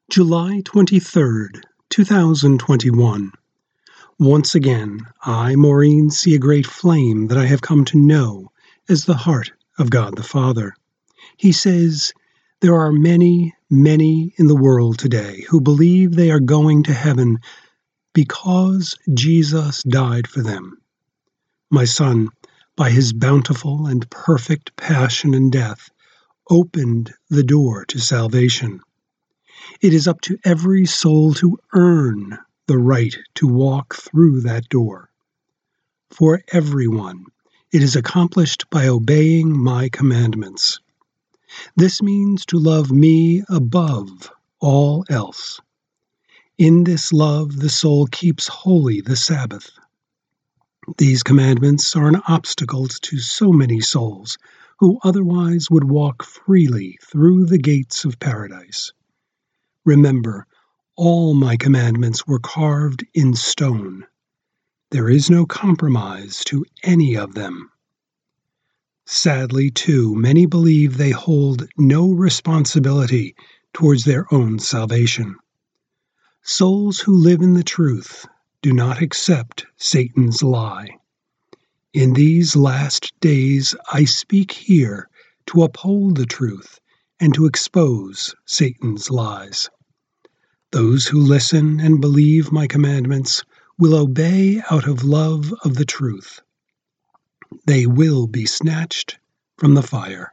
July 23rd, 2021. Once again, I, Maureen, see a great flame that I have come to know as the heart of God the Father. He says, there are many, many in the world today who believe they are going to heaven because Jesus died for them. My son, by his bountiful and perfect passion and death, opened the door to salvation. It is up to every soul to earn the right to walk through that door. For everyone, it is accomplished by obeying my commandments. This means to love me above all else. In this love, the soul keeps holy the Sabbath. These commandments are an obstacle to so many souls who otherwise would walk freely through the gates of paradise. Remember, all my commandments were carved in stone. There is no compromise to any of them. Sadly, too, many believe they hold no responsibility towards their own salvation. Souls who live in the truth do not accept Satan's lie. In these last days, I speak here to uphold the truth and to expose Satan's lies. Those who listen and believe my commandments will obey out of love of the truth. They will be snatched from the fire.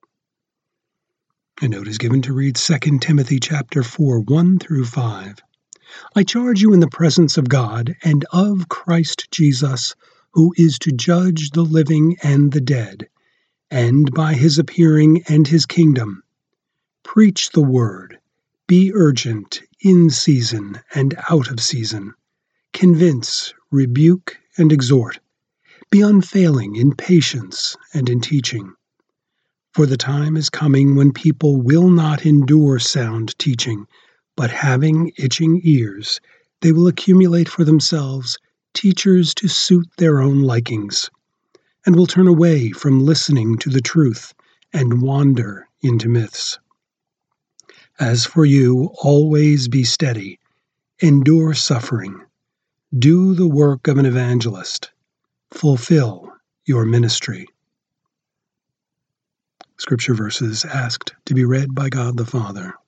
A note is given to read 2 Timothy chapter 4, 1 through 5. I charge you in the presence of God and of Christ Jesus, who is to judge the living and the dead, and by his appearing and his kingdom. Preach the word. Be urgent in season and out of season. Convince, rebuke, and exhort. Be unfailing in patience and in teaching. For the time is coming when people will not endure sound teaching, but having itching ears, they will accumulate for themselves teachers to suit their own likings, and will turn away from listening to the truth and wander into myths. As for you, always be steady, endure suffering, do the work of an evangelist, fulfill your ministry. Scripture verses asked to be read by God the Father.